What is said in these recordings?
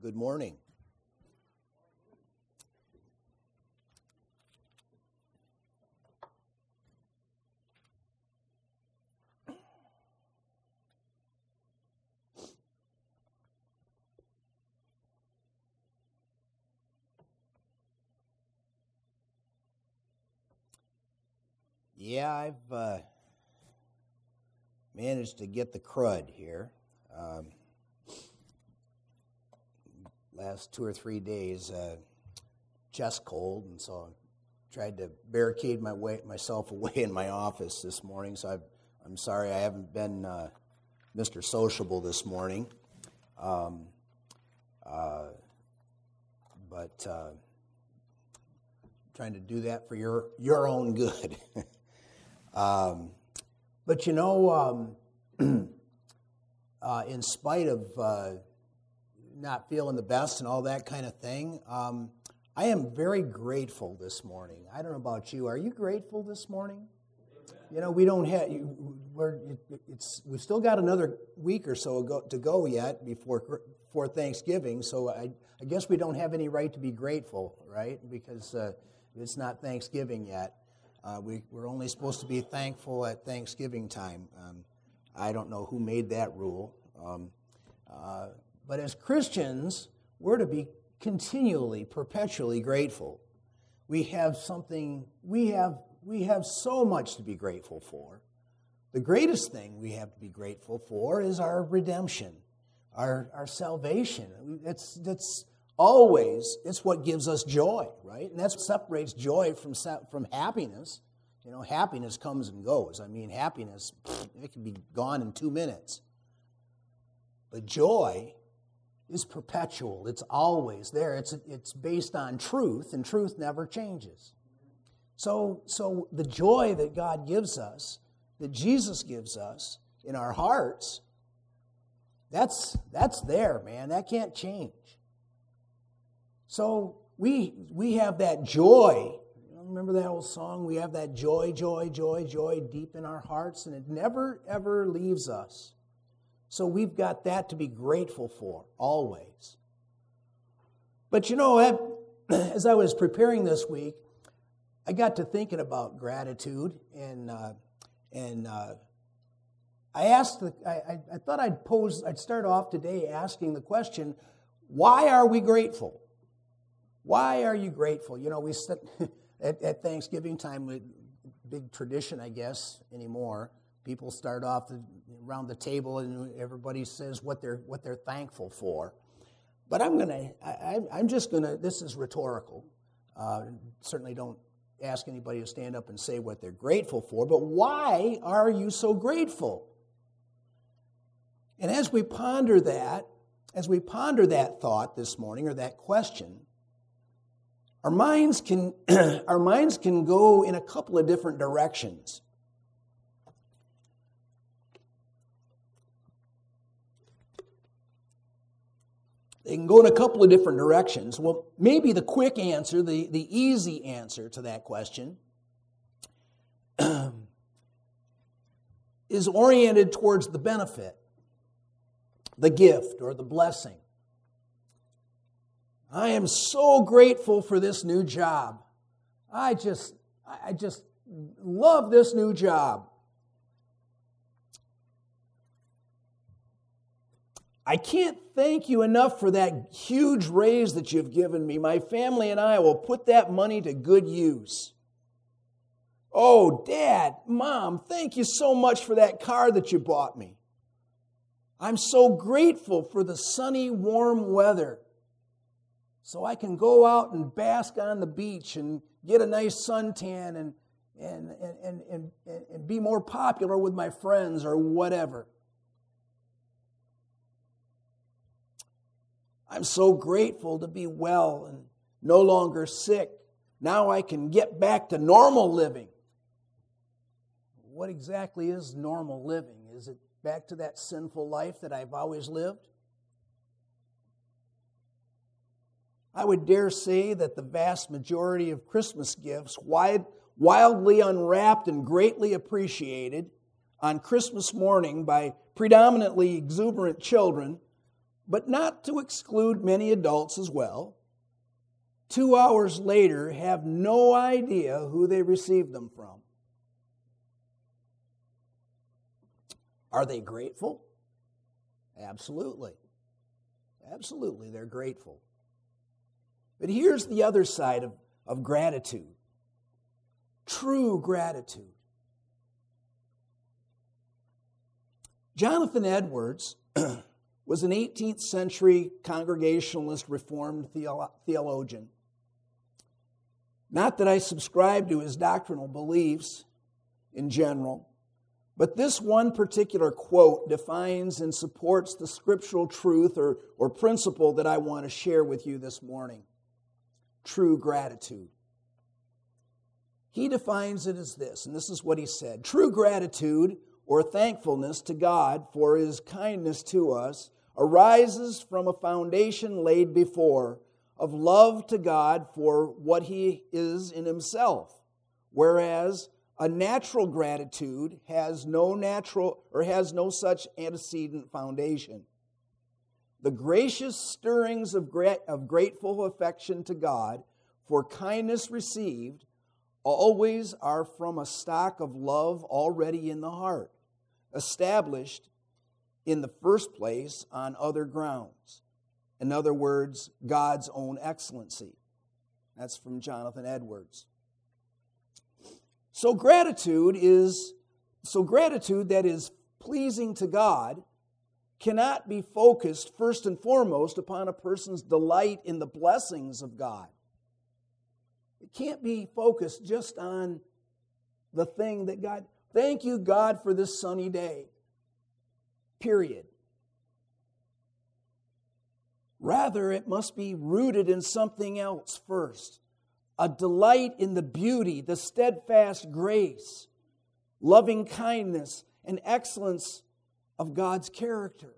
Good morning. Yeah, I've managed to get the crud here. Last 2 or 3 days, chest cold, and so I tried to barricade myself away in my office this morning. So I'm sorry I haven't been Mr. Sociable this morning, but trying to do that for your own good. But you know, in spite of not feeling the best and all that kind of thing, I am very grateful this morning. I don't know about you. Are you grateful this morning? You know, we don't have. We've still got another week or so to go yet before Thanksgiving. So I guess we don't have any right to be grateful, right? Because it's not Thanksgiving yet. We're only supposed to be thankful at Thanksgiving time. I don't know who made that rule. But as Christians, we're to be continually, perpetually grateful. We have so much to be grateful for. The greatest thing we have to be grateful for is our redemption, our salvation. It's what gives us joy, right? And that's what separates joy from happiness. You know, happiness comes and goes. I mean, happiness, it can be gone in 2 minutes. But joy is perpetual. It's always there. It's based on truth, and truth never changes. So the joy that God gives us, that Jesus gives us in our hearts, that's there, man. That can't change. So we have that joy. Remember that old song? We have that joy, joy, joy, joy deep in our hearts, and it never, ever leaves us. So we've got that to be grateful for, always. But you know, as I was preparing this week, I got to thinking about gratitude, and I thought I'd start off today asking the question, why are we grateful? Why are you grateful? You know, we sit at Thanksgiving time, big tradition, I guess, anymore. People start off around the table and everybody says what they're thankful for. But I'm just gonna. This is rhetorical. Certainly don't ask anybody to stand up and say what they're grateful for. But why are you so grateful? And as we ponder that thought this morning, or that question, our minds can go in a couple of different directions. They can go in a couple of different directions. Well, maybe the quick answer, the easy answer to that question is oriented towards the benefit, the gift, or the blessing. I am so grateful for this new job. I just love this new job. I can't thank you enough for that huge raise that you've given me. My family and I will put that money to good use. Oh, Dad, Mom, thank you so much for that car that you bought me. I'm so grateful for the sunny, warm weather, so I can go out and bask on the beach and get a nice suntan and be more popular with my friends or whatever. I'm so grateful to be well and no longer sick. Now I can get back to normal living. What exactly is normal living? Is it back to that sinful life that I've always lived? I would dare say that the vast majority of Christmas gifts, wildly unwrapped and greatly appreciated on Christmas morning by predominantly exuberant children, but not to exclude many adults as well, 2 hours later have no idea who they received them from. Are they grateful? Absolutely. Absolutely, they're grateful. But here's the other side of gratitude. True gratitude. Jonathan Edwards was an 18th century Congregationalist Reformed theologian. Not that I subscribe to his doctrinal beliefs in general, but this one particular quote defines and supports the scriptural truth or principle that I want to share with you this morning. True gratitude. He defines it as this, and this is what he said. True gratitude or thankfulness to God for His kindness to us arises from a foundation laid before of love to God for what He is in Himself, whereas a natural gratitude has no such antecedent foundation. The gracious stirrings of grateful affection to God for kindness received always are from a stock of love already in the heart, established in the first place on other grounds. In other words, God's own excellency. That's from Jonathan Edwards. So gratitude that is pleasing to God cannot be focused first and foremost upon a person's delight in the blessings of God. It can't be focused just on the thing that God, thank you, God, for this sunny day. Period. Rather, it must be rooted in something else first. A delight in the beauty, the steadfast grace, loving kindness, and excellence of God's character.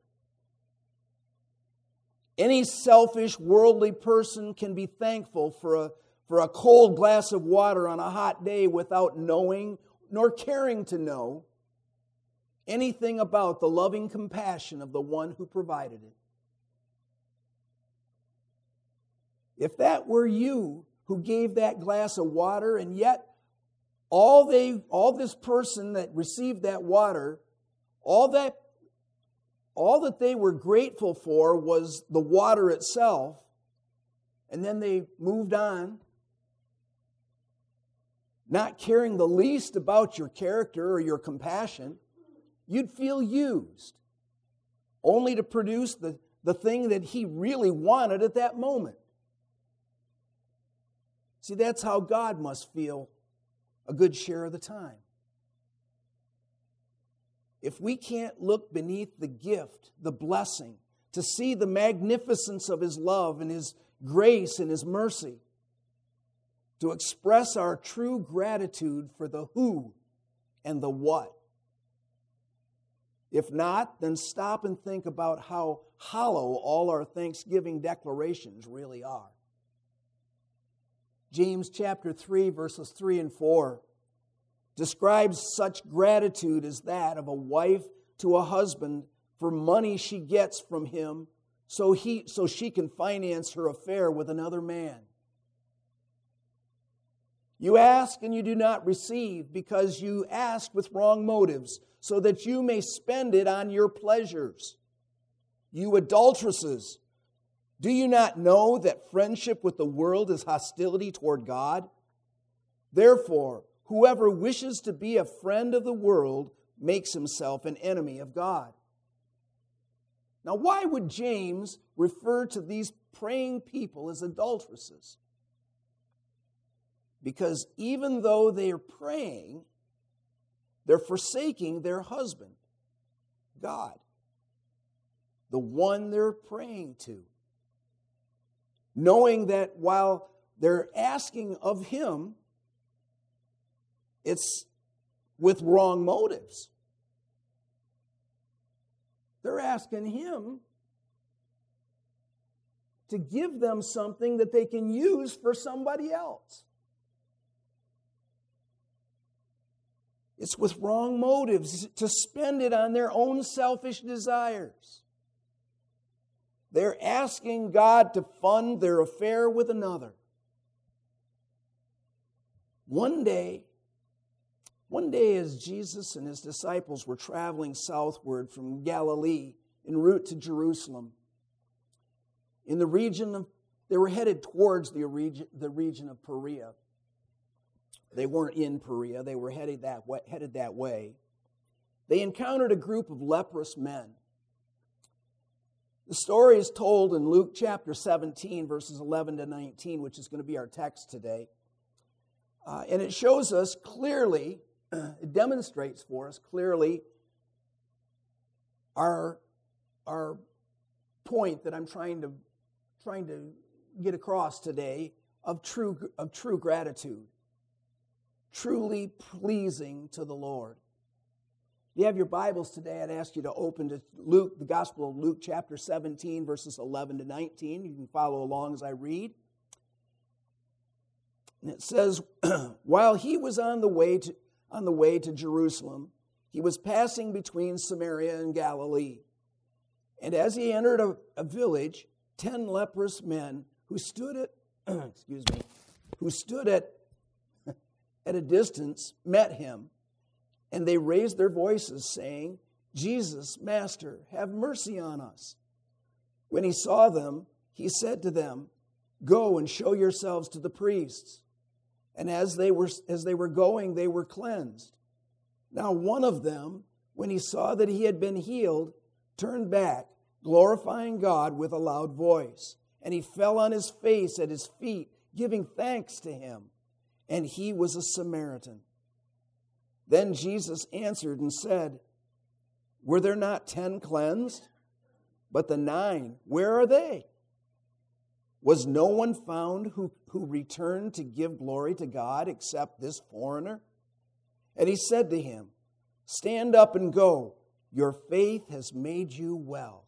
Any selfish, worldly person can be thankful for a cold glass of water on a hot day without knowing nor caring to know anything about the loving compassion of the one who provided it. If that were you who gave that glass of water, and yet all this person that received that water, all that they were grateful for was the water itself, and then they moved on, not caring the least about your character or your compassion, you'd feel used, only to produce the thing that He really wanted at that moment. See, that's how God must feel a good share of the time. If we can't look beneath the gift, the blessing, to see the magnificence of His love and His grace and His mercy, to express our true gratitude for the who and the what. If not, then stop and think about how hollow all our Thanksgiving declarations really are. James chapter 3, verses 3 and 4 describes such gratitude as that of a wife to a husband for money she gets from him so she can finance her affair with another man. You ask and you do not receive because you ask with wrong motives, so that you may spend it on your pleasures. You adulteresses, do you not know that friendship with the world is hostility toward God? Therefore, whoever wishes to be a friend of the world makes himself an enemy of God. Now, why would James refer to these praying people as adulteresses? Because even though they are praying, they're forsaking their husband, God, the one they're praying to. Knowing that while they're asking of Him, it's with wrong motives. They're asking Him to give them something that they can use for somebody else. It's with wrong motives, to spend it on their own selfish desires. They're asking God to fund their affair with another. One day as Jesus and his disciples were traveling southward from Galilee en route to Jerusalem, they were headed towards the region of Perea. They weren't in Perea, they were headed that way. They encountered a group of leprous men. The story is told in Luke chapter 17, verses 11 to 19, which is going to be our text today. And it shows us clearly, it demonstrates for us clearly our point that I'm trying to get across today of true gratitude, truly pleasing to the Lord. If you have your Bibles today, I'd ask you to open to Luke, the Gospel of Luke, chapter 17, verses 11 to 19. You can follow along as I read. And it says, while he was on the way to Jerusalem, he was passing between Samaria and Galilee. And as he entered a village, 10 leprous men who stood at a distance met him. And they raised their voices, saying, Jesus, Master, have mercy on us. When he saw them, he said to them, Go and show yourselves to the priests. And as they were going, they were cleansed. Now one of them, when he saw that he had been healed, turned back, glorifying God with a loud voice. And he fell on his face at his feet, giving thanks to him. And he was a Samaritan. Then Jesus answered and said, Were there not 10 cleansed? But the 9, where are they? Was no one found who returned to give glory to God except this foreigner? And he said to him, Stand up and go. Your faith has made you well.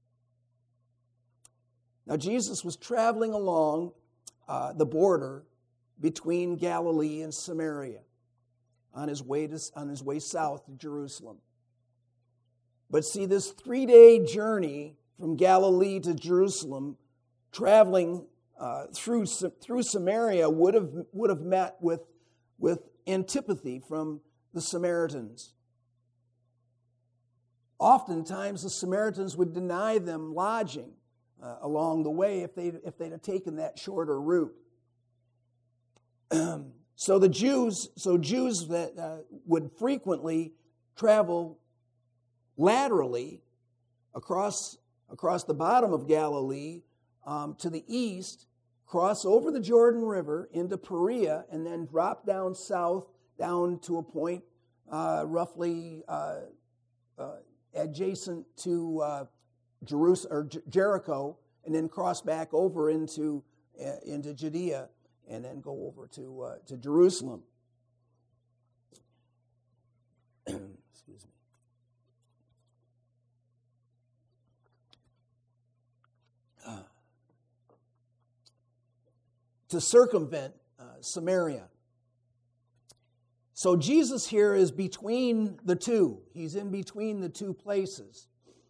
Now Jesus was traveling along the border between Galilee and Samaria on his way south to Jerusalem. But see, this 3-day journey from Galilee to Jerusalem, traveling through Samaria, would have met with antipathy from the Samaritans. Oftentimes, the Samaritans would deny them lodging along the way if they'd have taken that shorter route. So Jews that would frequently travel laterally across the bottom of Galilee to the east, cross over the Jordan River into Perea, and then drop down south down to a point roughly adjacent to Jerusalem or Jericho, and then cross back over into Judea, and then go over to Jerusalem. Excuse me. To circumvent Samaria. So Jesus here is between the two. He's in between the two places.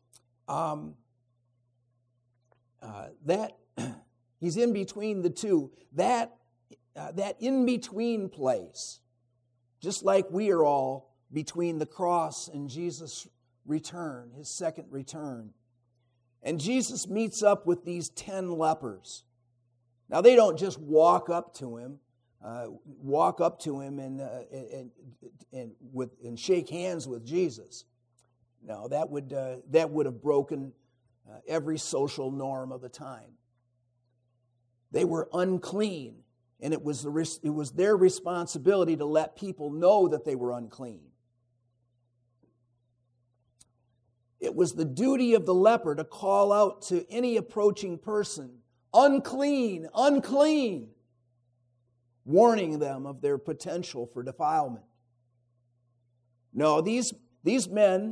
He's in between the two. That in-between place, just like we are all between the cross and Jesus' return, his second return. And Jesus meets up with these 10 lepers. Now, they don't just walk up to him and shake hands with Jesus. No, that would have broken every social norm of the time. They were unclean, and it was their responsibility to let people know that they were unclean. It was the duty of the leper to call out to any approaching person, "Unclean, unclean," warning them of their potential for defilement. No, these men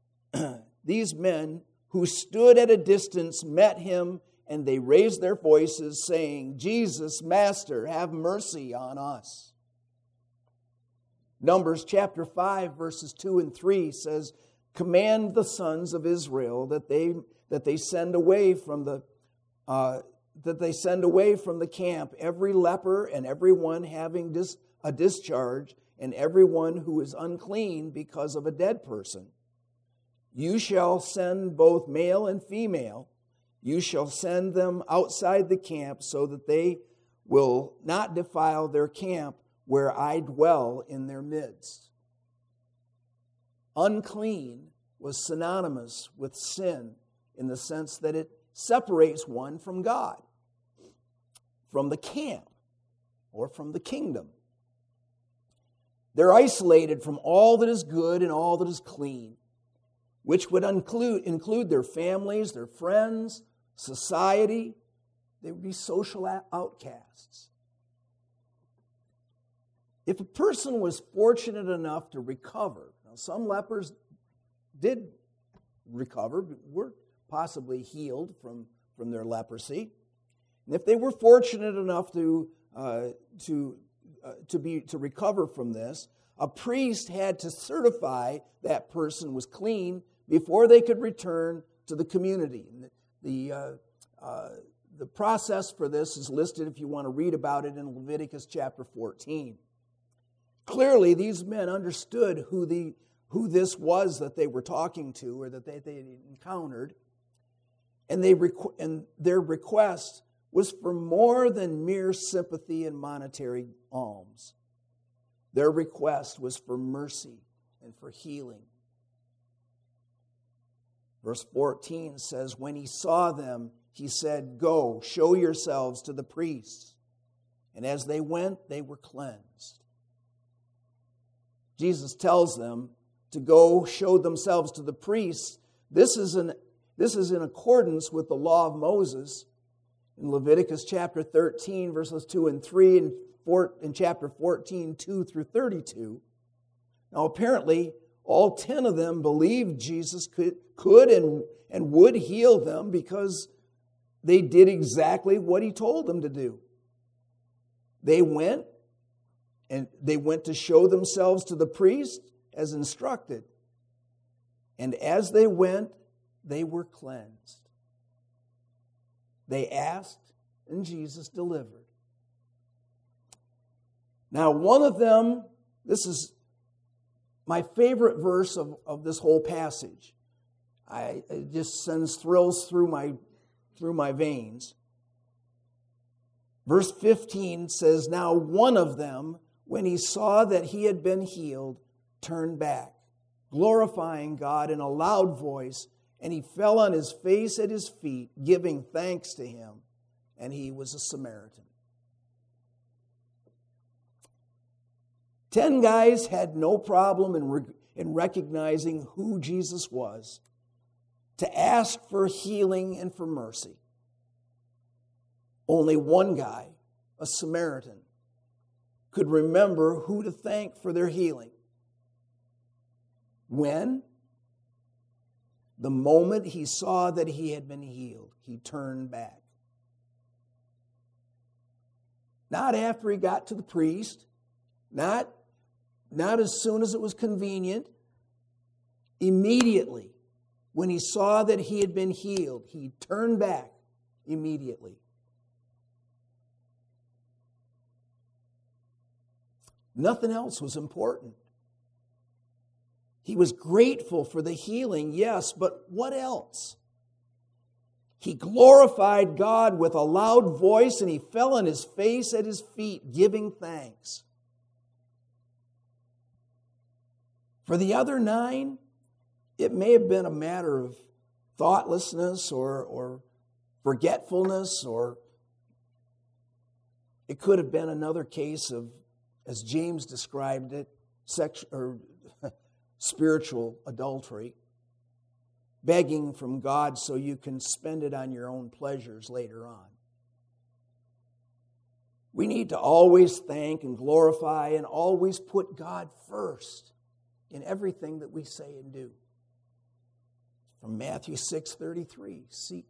who stood at a distance met him, and they raised their voices, saying, "Jesus, Master, have mercy on us." Numbers chapter 5, verses 2 and 3 says, command the sons of Israel that they send away from the camp every leper and everyone having a discharge and everyone who is unclean because of a dead person. You shall send both male and female. You shall send them outside the camp so that they will not defile their camp where I dwell in their midst. Unclean was synonymous with sin in the sense that it separates one from God, from the camp, or from the kingdom. They're isolated from all that is good and all that is clean, which would include their families, their friends, society. They would be social outcasts. If a person was fortunate enough to recover, now some lepers did recover, were possibly healed from their leprosy, and if they were fortunate enough to recover from this, a priest had to certify that person was clean before they could return to the community. The process for this is listed if you want to read about it in Leviticus chapter 14. Clearly, these men understood who this was that they were talking to or that they encountered, and their request was for more than mere sympathy and monetary alms. Their request was for mercy and for healing. Verse 14 says, when he saw them, he said, go, show yourselves to the priests. And as they went, they were cleansed. Jesus tells them to go show themselves to the priests. This is in accordance with the law of Moses in Leviticus chapter 13, verses 2 and 3, and in chapter 14, 2 through 32. Now, apparently, all 10 of them believed Jesus could and would heal them because they did exactly what he told them to do. They went to show themselves to the priest as instructed. And as they went, they were cleansed. They asked, and Jesus delivered. Now, one of them, this is my favorite verse of this whole passage. It just sends thrills through my veins. Verse 15 says, now one of them, when he saw that he had been healed, turned back, glorifying God in a loud voice, and he fell on his face at his feet, giving thanks to him, and he was a Samaritan. 10 guys had no problem in recognizing who Jesus was, to ask for healing and for mercy. Only one guy, a Samaritan, could remember who to thank for their healing. When? The moment he saw that he had been healed, he turned back. Not after he got to the priest, not as soon as it was convenient. Immediately, when he saw that he had been healed, he turned back immediately. Nothing else was important. He was grateful for the healing, yes, but what else? He glorified God with a loud voice, and he fell on his face at his feet, giving thanks. For the other 9, it may have been a matter of thoughtlessness or forgetfulness, or it could have been another case of, as James described it, spiritual adultery, begging from God so you can spend it on your own pleasures later on. We need to always thank and glorify and always put God first in everything that we say and do. From Matthew 6:33. See,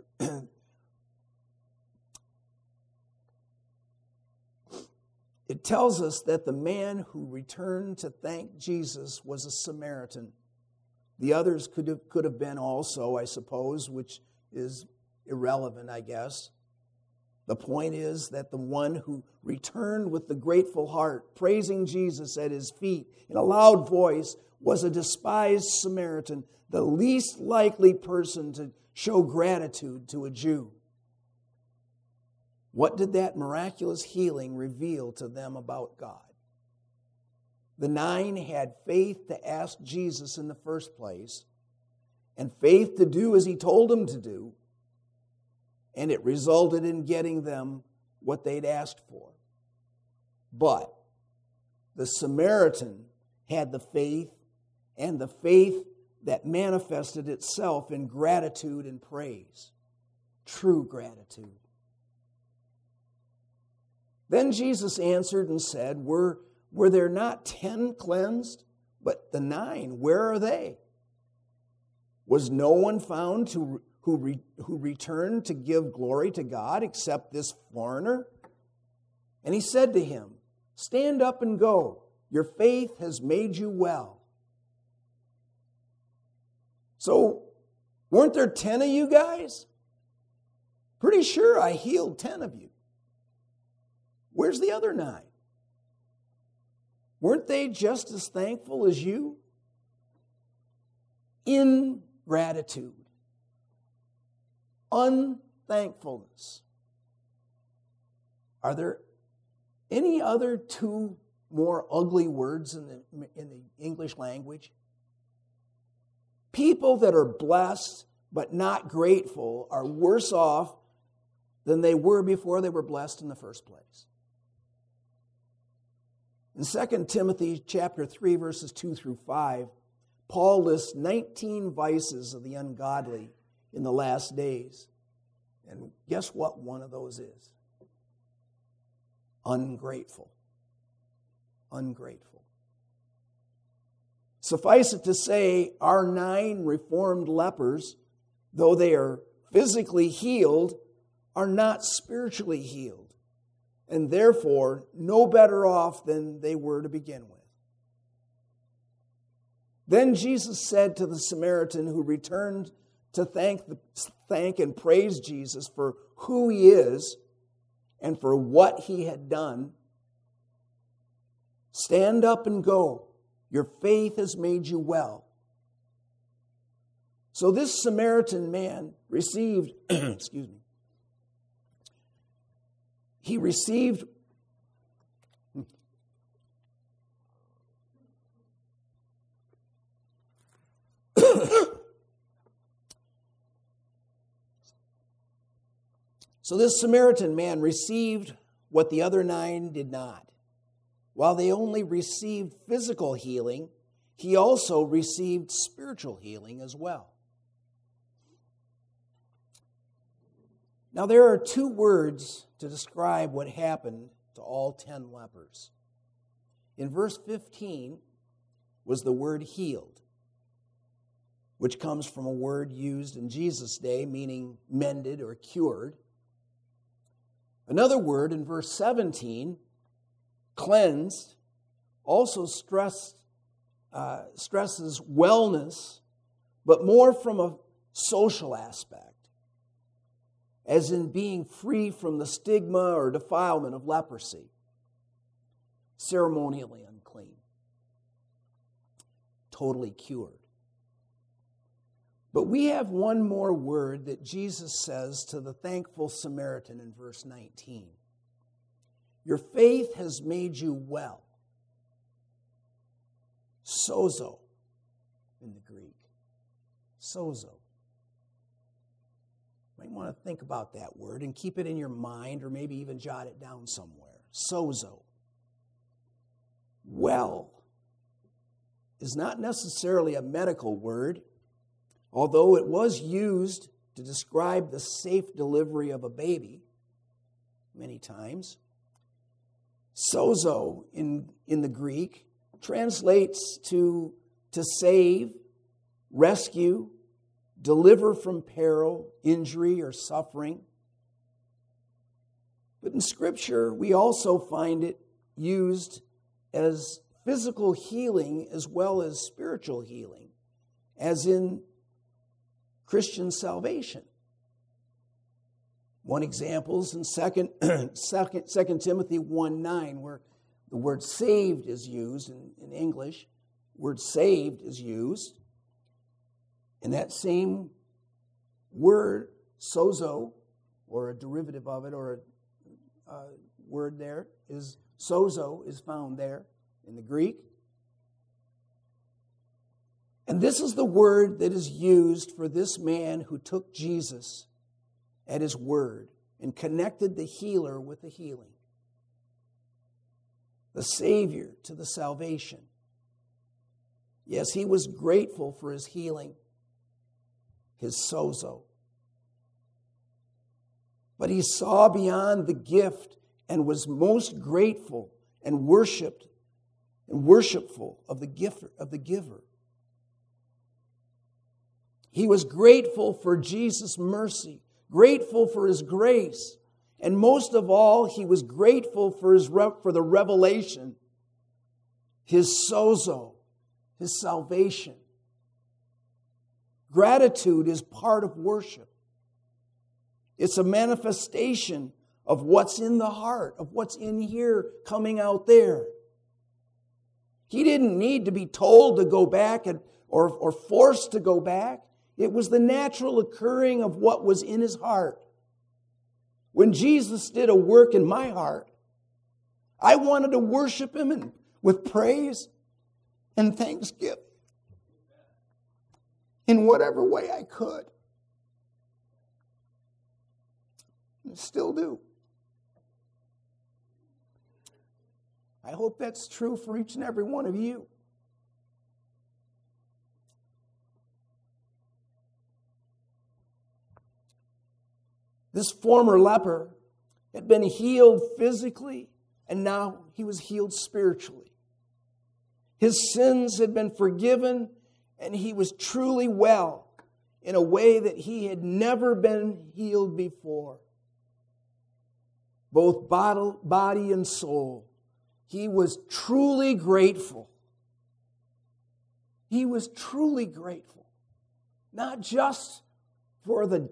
it tells us that the man who returned to thank Jesus was a Samaritan. The others could have been also, I suppose, which is irrelevant, I guess. The point is that the one who returned with the grateful heart, praising Jesus at his feet in a loud voice, was a despised Samaritan, the least likely person to show gratitude to a Jew. What did that miraculous healing reveal to them about God? The 9 had faith to ask Jesus in the first place, and faith to do as he told them to do, and it resulted in getting them what they'd asked for. But the Samaritan had the faith, and the faith that manifested itself in gratitude and praise. True gratitude. Then Jesus answered and said, Were there not 10 cleansed? But the 9, where are they? Was no one found who returned to give glory to God except this foreigner? And he said to him, Stand up and go. Your faith has made you well. So, weren't there 10 of you guys? Pretty sure I healed 10 of you. Where's the other 9? Weren't they just as thankful as you? Ingratitude. Unthankfulness. Are there any other 2 more ugly words in the English language? People that are blessed but not grateful are worse off than they were before they were blessed in the first place. In 2 Timothy chapter 3, verses 2 through 5, Paul lists 19 vices of the ungodly in the last days. And guess what one of those is? Ungrateful. Ungrateful. Suffice it to say, our 9 reformed lepers, though they are physically healed, are not spiritually healed, and therefore no better off than they were to begin with. Then Jesus said to the Samaritan who returned to thank and praise Jesus for who he is and for what he had done, Stand up and go. Your faith has made you well. So this Samaritan man received, he received So this Samaritan man received what the other 9 did not. While they only received physical healing, he also received spiritual healing as well. Now there are 2 words to describe what happened to all 10 lepers. In verse 15 was the word healed, which comes from a word used in Jesus' day meaning mended or cured. Another word in verse 17, cleansed, also stresses wellness, but more from a social aspect, as in being free from the stigma or defilement of leprosy, ceremonially unclean, totally cured. But we have one more word that Jesus says to the thankful Samaritan in verse 19. Your faith has made you well. Sozo in the Greek. Sozo. You might want to think about that word and keep it in your mind or maybe even jot it down somewhere. Sozo. Well is not necessarily a medical word, although it was used to describe the safe delivery of a baby many times. Sozo in the Greek translates to save, rescue, deliver from peril, injury, or suffering. But in Scripture, we also find it used as physical healing as well as spiritual healing. as in Christian salvation. One example is in 2 Timothy 1:9, where the word saved is used in English. Word saved is used. And that same word, sozo, or a derivative of it, or a word there, is sozo, is found there in the Greek. And this is the word that is used for this man who took Jesus at his word and connected the healer with the healing, the Savior to the salvation. Yes, he was grateful for his healing, his sozo. But he saw beyond the gift and was most grateful and worshipful of the giver. He was grateful for Jesus' mercy, grateful for his grace, and most of all, he was grateful for the revelation, his sozo, his salvation. Gratitude is part of worship. It's a manifestation of what's in the heart, of what's in here coming out there. He didn't need to be told to go back or forced to go back. It was the natural occurring of what was in his heart. When Jesus did a work in my heart, I wanted to worship him with praise and thanksgiving in whatever way I could. And still do. I hope that's true for each and every one of you. This former leper had been healed physically, and now he was healed spiritually. His sins had been forgiven, and he was truly well in a way that he had never been healed before. Both body and soul. He was truly grateful. He was truly grateful. Not just for the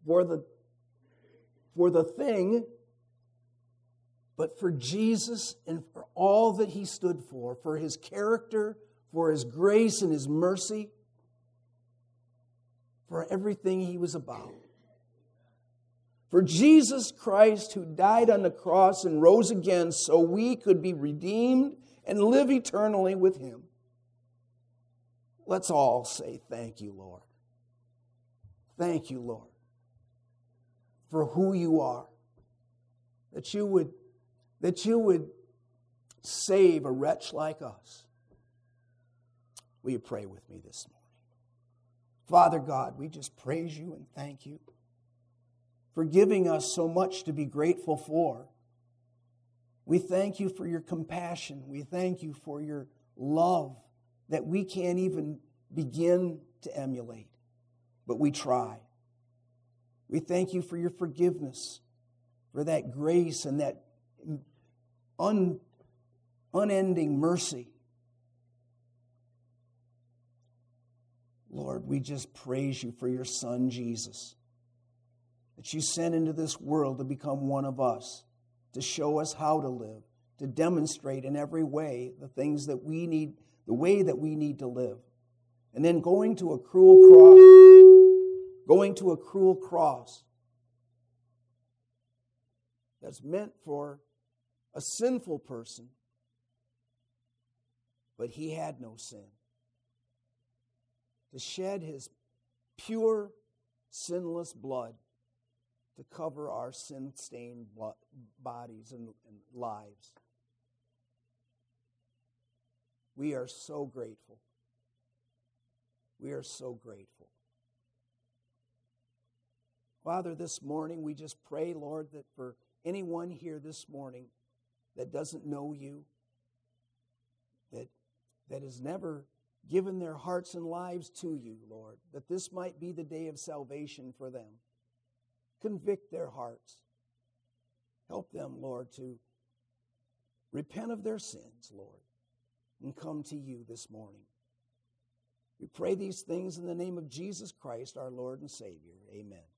thing, but for Jesus and for all that he stood for his character, for his grace and his mercy, for everything he was about. For Jesus Christ, who died on the cross and rose again so we could be redeemed and live eternally with him. Let's all say thank you, Lord. Thank you, Lord, for who you are. That you would save a wretch like us. Will you pray with me this morning? Father God, we just praise you and thank you for giving us so much to be grateful for. We thank you for your compassion. We thank you for your love that we can't even begin to emulate, but we try. We thank you for your forgiveness, for that grace and that unending mercy. Lord, we just praise you for your Son, Jesus, that you sent into this world to become one of us, to show us how to live, to demonstrate in every way the things that we need, the way that we need to live. And then going to a cruel cross that's meant for a sinful person, but he had no sin. To shed his pure, sinless blood to cover our sin-stained bodies and lives. We are so grateful. We are so grateful. Father, this morning we just pray, Lord, that for anyone here this morning that doesn't know you, that has never given their hearts and lives to you, Lord, that this might be the day of salvation for them. Convict their hearts. Help them, Lord, to repent of their sins, Lord, and come to you this morning. We pray these things in the name of Jesus Christ, our Lord and Savior. Amen.